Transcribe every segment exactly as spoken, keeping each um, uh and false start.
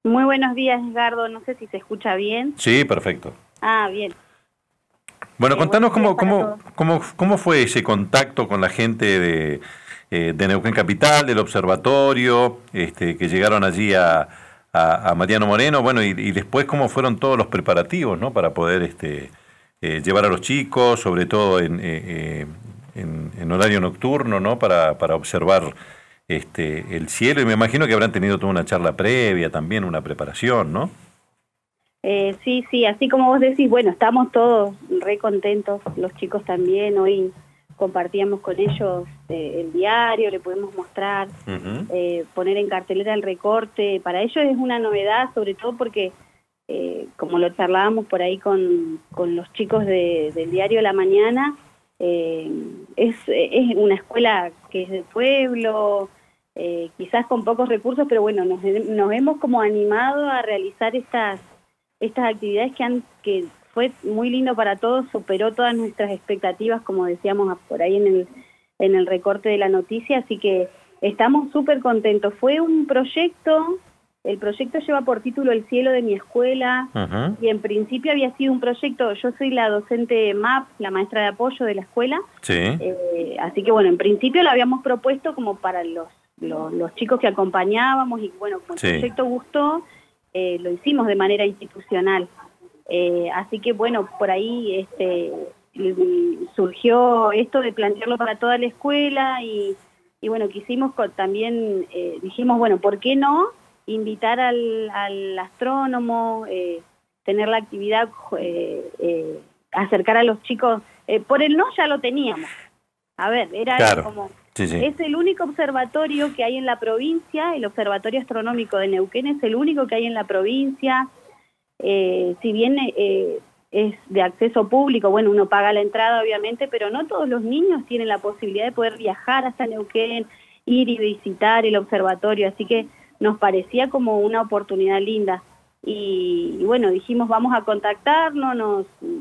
Muy buenos días, Edgardo. No sé si se escucha bien. Sí, perfecto. Ah, bien. Bueno, Eh, contanos buenos días cómo, para cómo, todos. cómo, cómo fue ese contacto con la gente de, eh, de Neuquén Capital, del observatorio, este, que llegaron allí a, a, a Mariano Moreno, bueno, y, y después cómo fueron todos los preparativos, ¿no? Para poder este, eh, llevar a los chicos, sobre todo en, eh, eh, en, en horario nocturno, ¿no? Para, para observar este, el cielo, y me imagino que habrán tenido toda una charla previa también, una preparación, ¿no? Eh, sí, sí, así como vos decís, bueno, estamos todos re contentos, los chicos también. Hoy compartíamos con ellos eh, el diario, le podemos mostrar, Ujú. eh, poner en cartelera el recorte. Para ellos es una novedad, sobre todo porque, eh, como lo charlábamos por ahí con, con los chicos de, del diario La Mañana, eh, es, es una escuela que es de pueblo, eh, quizás con pocos recursos, pero bueno, nos, nos hemos como animado a realizar estas estas actividades que han que fue muy lindo para todos, superó todas nuestras expectativas, como decíamos por ahí en el en el recorte de la noticia, así que estamos súper contentos. Fue un proyecto, el proyecto lleva por título El cielo de mi escuela, Ujú. y en principio había sido un proyecto, yo soy la docente M A P, la maestra de apoyo de la escuela, Sí. eh, así que bueno, en principio lo habíamos propuesto como para los, los, los chicos que acompañábamos, y bueno, como el Sí. proyecto gustó, eh, lo hicimos de manera institucional. Eh, así que bueno, por ahí este, surgió esto de plantearlo para toda la escuela, y, y bueno, quisimos con, también, eh, dijimos, bueno, ¿por qué no invitar al, al astrónomo, eh, tener la actividad, eh, eh, acercar a los chicos? Eh, por el no ya lo teníamos. A ver, era algo Claro. como, Sí, sí. es el único observatorio que hay en la provincia, el Observatorio Astronómico de Neuquén es el único que hay en la provincia. Eh, si bien eh, es de acceso público, bueno, uno paga la entrada obviamente, pero no todos los niños tienen la posibilidad de poder viajar hasta Neuquén, ir y visitar el observatorio, así que nos parecía como una oportunidad linda. Y, y bueno, dijimos, vamos a contactarnos, nos,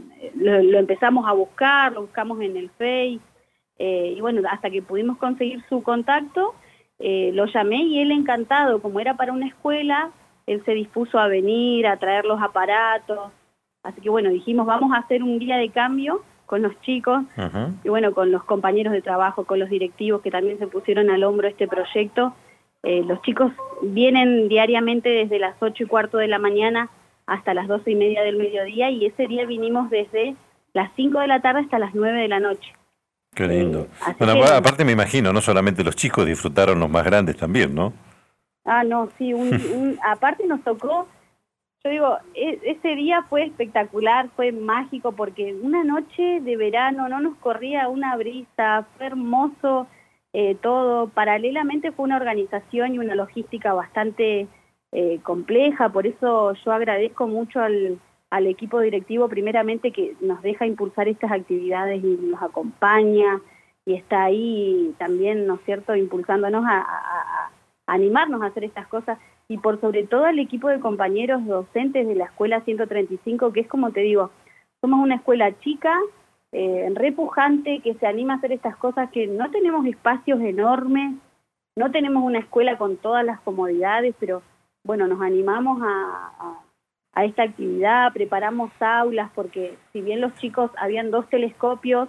lo, lo empezamos a buscar, lo buscamos en el Face, eh, y bueno, hasta que pudimos conseguir su contacto, eh, lo llamé y él encantado, como era para una escuela, él se dispuso a venir, a traer los aparatos, así que bueno, dijimos, vamos a hacer un día de cambio con los chicos, Ujú. y bueno, con los compañeros de trabajo, con los directivos que también se pusieron al hombro este proyecto. Eh, los chicos vienen diariamente desde las ocho y cuarto de la mañana hasta las doce y media del mediodía, y ese día vinimos desde las cinco de la tarde hasta las nueve de la noche. Qué lindo. Eh, así Bueno, que apa- bueno, aparte me imagino, no solamente los chicos disfrutaron, los más grandes también, ¿no? ah, no, sí, un, un, aparte nos tocó, yo digo, e, ese día fue espectacular, fue mágico, porque una noche de verano no nos corría una brisa, fue hermoso eh, todo. Paralelamente fue una organización y una logística bastante eh, compleja, por eso yo agradezco mucho al, al equipo directivo, primeramente, que nos deja impulsar estas actividades y nos acompaña, y está ahí también, ¿no es cierto?, impulsándonos a, a, a animarnos a hacer estas cosas, y por sobre todo al equipo de compañeros docentes de la Escuela ciento treinta y cinco, que es como te digo, somos una escuela chica, eh, repujante, que se anima a hacer estas cosas, que no tenemos espacios enormes, no tenemos una escuela con todas las comodidades, pero bueno, nos animamos a, a, a esta actividad, preparamos aulas, porque si bien los chicos, habían dos telescopios,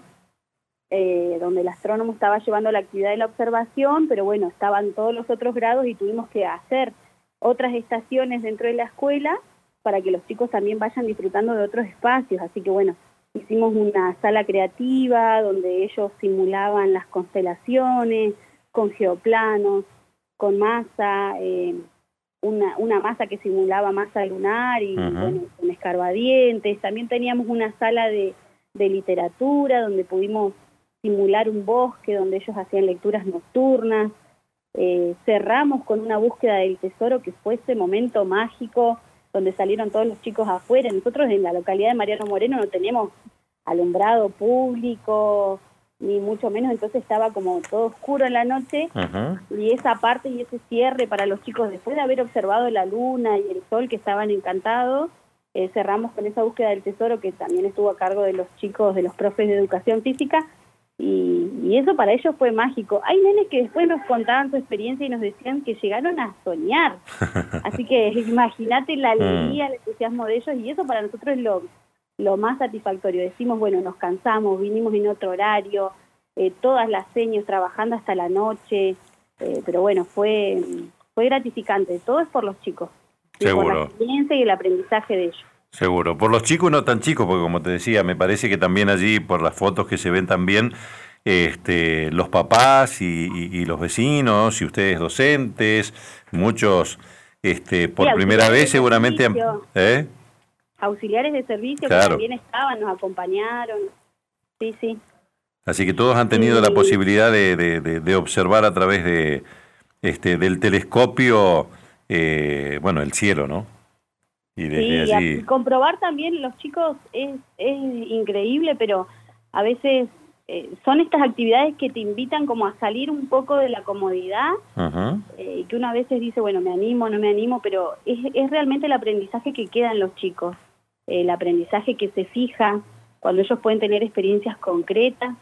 Eh, donde el astrónomo estaba llevando la actividad de la observación, pero bueno, estaban todos los otros grados y tuvimos que hacer otras estaciones dentro de la escuela para que los chicos también vayan disfrutando de otros espacios. Así que bueno, hicimos una sala creativa donde ellos simulaban las constelaciones con geoplanos, con masa, eh, una, una masa que simulaba masa lunar, y Ujú. bueno, con escarbadientes. También teníamos una sala de, de literatura donde pudimos simular un bosque donde ellos hacían lecturas nocturnas. Eh, cerramos con una búsqueda del tesoro, que fue ese momento mágico donde salieron todos los chicos afuera. Nosotros en la localidad de Mariano Moreno no tenemos alumbrado público, ni mucho menos, entonces estaba como todo oscuro en la noche, Ujú. y esa parte y ese cierre para los chicos, después de haber observado la luna y el sol, que estaban encantados, eh, cerramos con esa búsqueda del tesoro, que también estuvo a cargo de los chicos, de los profes de educación física. Y, y eso para ellos fue mágico. Hay nenes que después nos contaban su experiencia y nos decían que llegaron a soñar. Así que imagínate la alegría, el entusiasmo de ellos, y eso para nosotros es lo, lo más satisfactorio. Decimos, bueno, nos cansamos, vinimos en otro horario, eh, todas las señas trabajando hasta la noche, eh, pero bueno, fue, fue gratificante. Todo es por los chicos. Seguro. Por la experiencia y el aprendizaje de ellos. Seguro. Por los chicos y no tan chicos, porque como te decía, me parece que también allí, por las fotos que se ven también, este, los papás y, y, y los vecinos, y ustedes docentes, muchos, este, por sí, primera vez seguramente... ¿eh? Auxiliares de servicio claro. que también estaban, nos acompañaron. Sí, sí. Así que todos han tenido sí. la posibilidad de, de, de, de observar a través de este del telescopio, eh, bueno, el cielo, ¿no? Y desde sí, allí... y comprobar también los chicos es, es increíble, pero a veces eh, son estas actividades que te invitan como a salir un poco de la comodidad, uh-huh. eh, y que uno a veces dice, bueno, me animo, no me animo, pero es, es realmente el aprendizaje que queda en los chicos, el aprendizaje que se fija cuando ellos pueden tener experiencias concretas,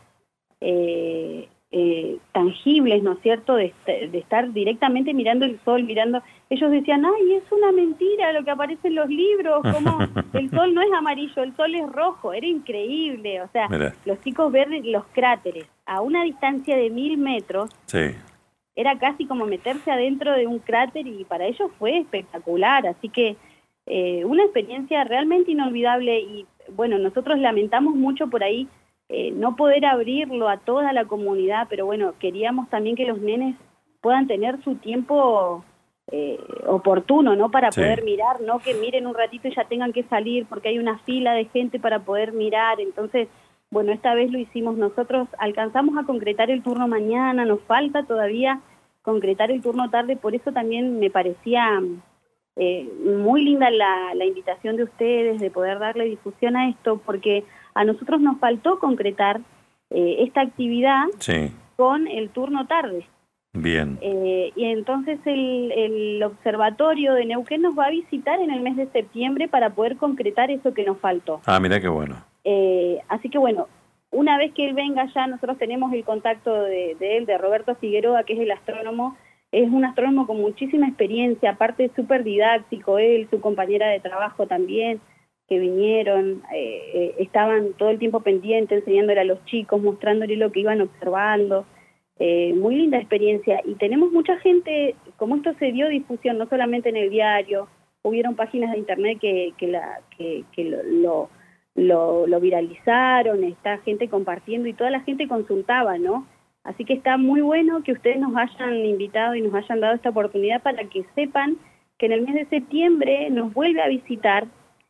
eh, eh, tangibles, ¿no es cierto?, de, de estar directamente mirando el sol, mirando... Ellos decían, ay, es una mentira lo que aparece en los libros, como el sol no es amarillo, el sol es rojo, era increíble, o sea, Mira. Los chicos ver los cráteres a una distancia de mil metros, sí. era casi como meterse adentro de un cráter y para ellos fue espectacular, así que eh, una experiencia realmente inolvidable y bueno, nosotros lamentamos mucho por ahí eh, no poder abrirlo a toda la comunidad, pero bueno, queríamos también que los nenes puedan tener su tiempo eh, oportuno, ¿no? Para sí. poder mirar, no que miren un ratito y ya tengan que salir porque hay una fila de gente para poder mirar, entonces, bueno, esta vez lo hicimos nosotros, alcanzamos a concretar el turno mañana, nos falta todavía concretar el turno tarde, por eso también me parecía eh, muy linda la, la invitación de ustedes de poder darle difusión a esto, porque a nosotros nos faltó concretar eh, esta actividad sí. con el turno tarde. Bien. Eh, y entonces el, el observatorio de Neuquén nos va a visitar en el mes de septiembre para poder concretar eso que nos faltó. Ah, mira qué bueno. Eh, así que bueno, una vez que él venga ya, nosotros tenemos el contacto de, de él, de Roberto Figueroa, que es el astrónomo. Es un astrónomo con muchísima experiencia, aparte súper didáctico, él, su compañera de trabajo también, que vinieron, eh, eh, estaban todo el tiempo pendientes, enseñándole a los chicos, mostrándole lo que iban observando. Eh, muy linda experiencia. Y tenemos mucha gente, como esto se dio difusión, no solamente en el diario, hubieron páginas de internet que, que, la, que, que lo, lo, lo, lo viralizaron, está gente compartiendo y toda la gente consultaba, ¿no? Así que está muy bueno que ustedes nos hayan invitado y nos hayan dado esta oportunidad para que sepan que en el mes de septiembre nos vuelve a visitar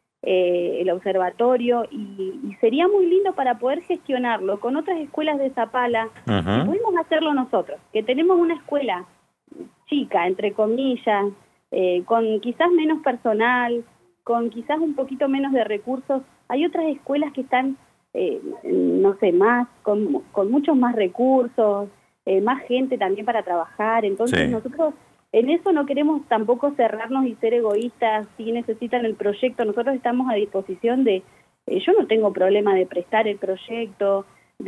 eh, el observatorio y, y sería muy lindo para poder gestionarlo con otras escuelas de Zapala. Uh-huh. Y pudimos hacerlo nosotros, que tenemos una escuela chica, entre comillas, eh, con quizás menos personal, con quizás un poquito menos de recursos. Hay otras escuelas que están, eh, no sé, más, con, con muchos más recursos, eh, más gente también para trabajar. Entonces sí. nosotros en eso no queremos tampoco cerrarnos y ser egoístas. Si necesitan el proyecto, nosotros estamos a disposición de, eh, yo no tengo problema de prestar el proyecto,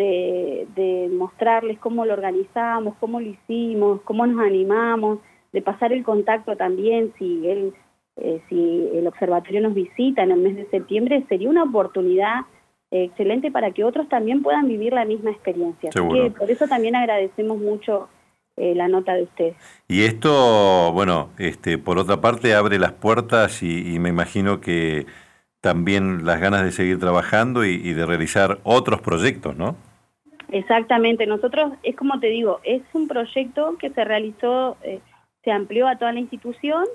de, de mostrarles cómo lo organizamos, cómo lo hicimos, cómo nos animamos, de pasar el contacto también. Si él, eh, si el observatorio nos visita en el mes de septiembre, sería una oportunidad eh, excelente para que otros también puedan vivir la misma experiencia. Seguro. Así que por eso también agradecemos mucho Eh, la nota de ustedes. Y esto, bueno, este, por otra parte abre las puertas y, y me imagino que también las ganas de seguir trabajando y, y de realizar otros proyectos, ¿no? Exactamente, nosotros, es como te digo, es un proyecto que se realizó, eh, se amplió a toda la institución,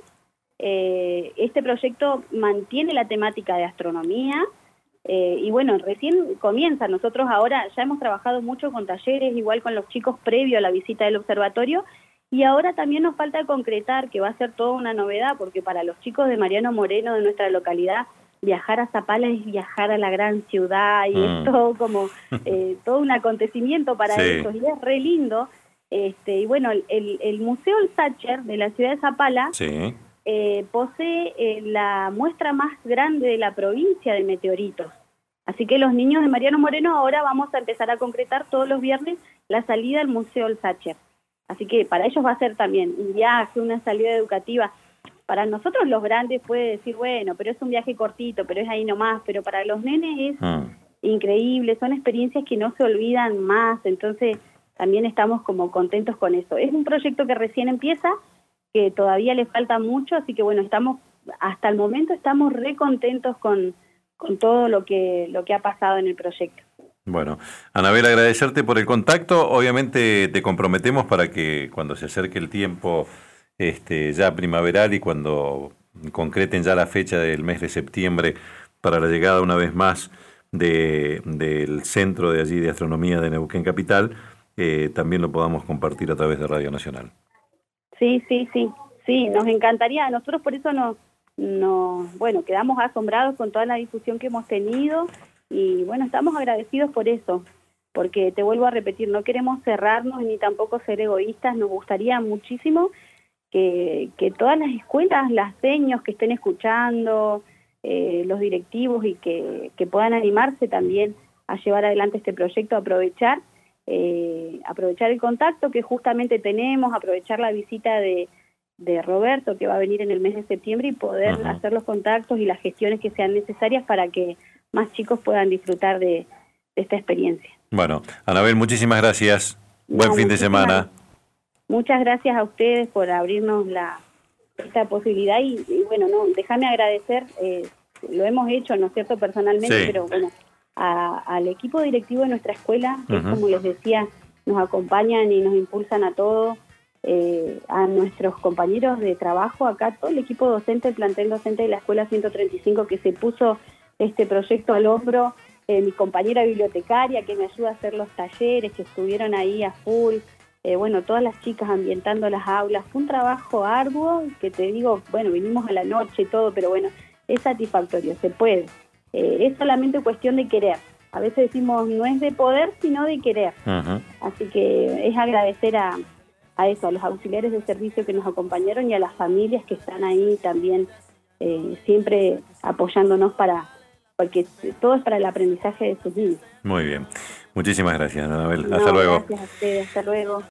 eh, este proyecto mantiene la temática de astronomía, Eh, y bueno, recién comienza. Nosotros ahora ya hemos trabajado mucho con talleres, igual con los chicos previo a la visita del observatorio, y ahora también nos falta concretar, que va a ser toda una novedad, porque para los chicos de Mariano Moreno, de nuestra localidad, viajar a Zapala es viajar a la gran ciudad, y mm. es todo como, eh, todo un acontecimiento para sí. ellos, y es re lindo. Este, y bueno, el, el Museo El Sacher de la ciudad de Zapala sí. eh, posee eh, la muestra más grande de la provincia de meteoritos. Así que los niños de Mariano Moreno ahora vamos a empezar a concretar todos los viernes la salida al Museo El Sacher. Así que para ellos va a ser también un viaje, una salida educativa. Para nosotros los grandes puede decir, bueno, pero es un viaje cortito, pero es ahí nomás, pero para los nenes es mm. increíble, son experiencias que no se olvidan más, entonces también estamos como contentos con eso. Es un proyecto que recién empieza, que todavía le falta mucho, así que bueno, estamos hasta el momento estamos re contentos con, con todo lo que, lo que ha pasado en el proyecto. Bueno, Anabel, agradecerte por el contacto. Obviamente te comprometemos para que cuando se acerque el tiempo este, ya primaveral y cuando concreten ya la fecha del mes de septiembre para la llegada una vez más de, del centro de allí de astronomía de Neuquén Capital, eh, también lo podamos compartir a través de Radio Nacional. Sí, sí, sí, sí, nos encantaría. Nosotros por eso nos, nos, bueno, quedamos asombrados con toda la difusión que hemos tenido. Y bueno, estamos agradecidos por eso, porque te vuelvo a repetir, no queremos cerrarnos ni tampoco ser egoístas, nos gustaría muchísimo que, que todas las escuelas, las seños que estén escuchando, eh, los directivos y que, que puedan animarse también a llevar adelante este proyecto, aprovechar, eh, aprovechar el contacto que justamente tenemos, aprovechar la visita de, de Roberto que va a venir en el mes de septiembre y poder uh-huh. hacer los contactos y las gestiones que sean necesarias para que más chicos puedan disfrutar de, de esta experiencia. Bueno, Anabel, muchísimas gracias. Buen no, fin de semana. Muchas gracias a ustedes por abrirnos la esta posibilidad y, y bueno, no, déjame agradecer, eh, lo hemos hecho, ¿no es cierto?, personalmente, sí. pero bueno, a, al equipo directivo de nuestra escuela, que uh-huh. como les decía, nos acompañan y nos impulsan a todos, eh, a nuestros compañeros de trabajo acá, todo el equipo docente, el plantel docente de la Escuela ciento treinta y cinco que se puso este proyecto al hombro, eh, mi compañera bibliotecaria que me ayuda a hacer los talleres, que estuvieron ahí a full, eh, bueno, todas las chicas ambientando las aulas, fue un trabajo arduo, que te digo, bueno, vinimos a la noche y todo, pero bueno, es satisfactorio, se puede, eh, es solamente cuestión de querer, a veces decimos no es de poder, sino de querer, uh-huh. así que es agradecer a, a eso, a los auxiliares de servicio que nos acompañaron y a las familias que están ahí también, eh, siempre apoyándonos para porque todo es para el aprendizaje de sus niños. Muy bien. Muchísimas gracias, Anabel. No, hasta luego. Gracias a ustedes. Hasta luego.